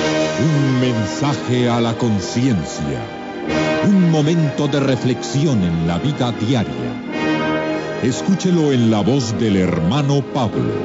Un mensaje a la conciencia. Un momento de reflexión en la vida diaria. Escúchelo en la voz del hermano Pablo.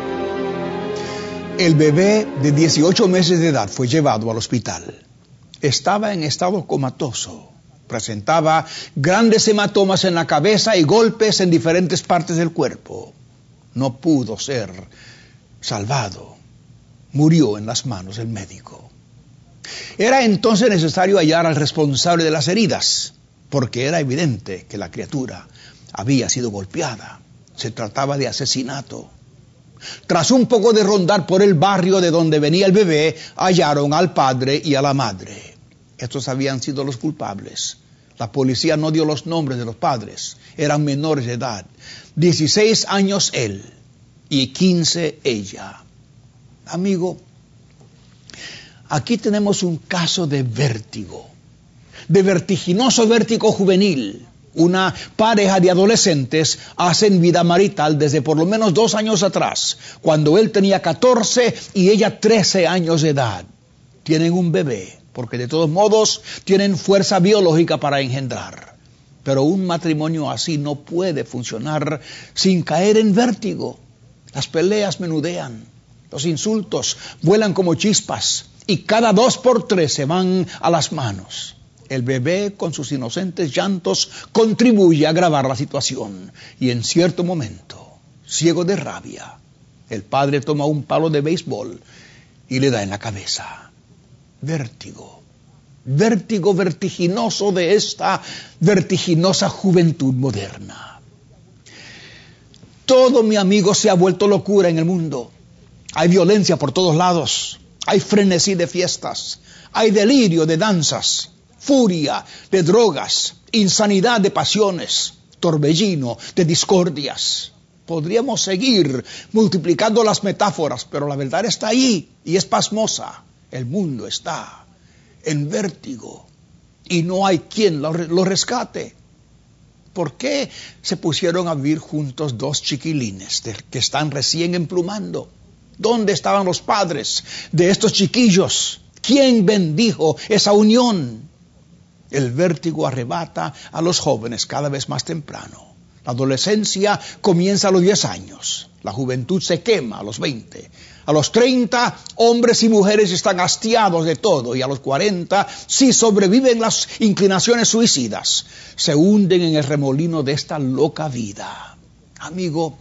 El bebé de 18 meses de edad fue llevado al hospital. Estaba en estado comatoso. Presentaba grandes hematomas en la cabeza y golpes en diferentes partes del cuerpo. No pudo ser salvado. Murió en las manos del médico. Era entonces necesario hallar al responsable de las heridas, porque era evidente que la criatura había sido golpeada. Se trataba de asesinato. Tras un poco de rondar por el barrio de donde venía el bebé, hallaron al padre y a la madre. Estos habían sido los culpables. La policía no dio los nombres de los padres. Eran menores de edad. 16 años él y 15 ella. Amigo, aquí tenemos un caso de vértigo, de vertiginoso vértigo juvenil. Una pareja de adolescentes hacen vida marital desde por lo menos 2 años atrás, cuando él tenía 14 y ella 13 años de edad. Tienen un bebé, porque de todos modos tienen fuerza biológica para engendrar. Pero un matrimonio así no puede funcionar sin caer en vértigo. Las peleas menudean, los insultos vuelan como chispas y cada 2 por 3 se van a las manos. El bebé con sus inocentes llantos contribuye a agravar la situación y en cierto momento, ciego de rabia, el padre toma un palo de béisbol y le da en la cabeza. Vértigo vertiginoso de esta vertiginosa juventud moderna. Todo, mi amigo, se ha vuelto locura en el mundo. Hay violencia por todos lados, hay frenesí de fiestas, hay delirio de danzas, furia de drogas, insanidad de pasiones, torbellino de discordias. Podríamos seguir multiplicando las metáforas, pero la verdad está ahí y es pasmosa. El mundo está en vértigo y no hay quien lo rescate. ¿Por qué se pusieron a vivir juntos 2 chiquilines que están recién emplumando? ¿Dónde estaban los padres de estos chiquillos? ¿Quién bendijo esa unión? El vértigo arrebata a los jóvenes cada vez más temprano. La adolescencia comienza a los 10 años. La juventud se quema a los 20. A los 30, hombres y mujeres están hastiados de todo. Y a los 40, si sobreviven las inclinaciones suicidas, se hunden en el remolino de esta loca vida. Amigo,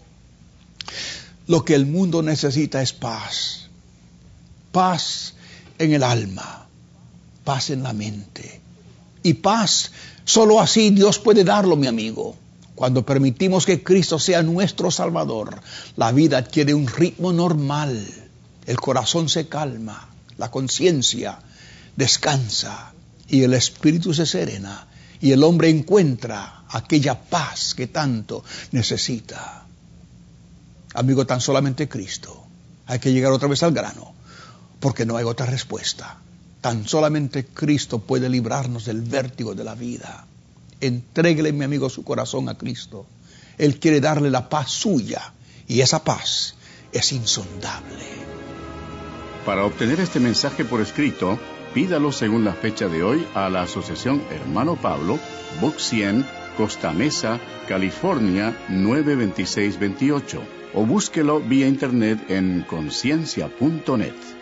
lo que el mundo necesita es paz. Paz en el alma. Paz en la mente. Y paz, solo así Dios puede darlo, mi amigo. Cuando permitimos que Cristo sea nuestro Salvador, la vida adquiere un ritmo normal. El corazón se calma, la conciencia descansa y el espíritu se serena. Y el hombre encuentra aquella paz que tanto necesita. Amigo, tan solamente Cristo. Hay que llegar otra vez al grano, porque no hay otra respuesta. Tan solamente Cristo puede librarnos del vértigo de la vida. Entréguele, mi amigo, su corazón a Cristo. Él quiere darle la paz suya y esa paz es insondable. Para obtener este mensaje por escrito, pídalo según la fecha de hoy a la Asociación Hermano Pablo, Box 100, Costa Mesa, California 92628, o búsquelo vía internet en conciencia.net.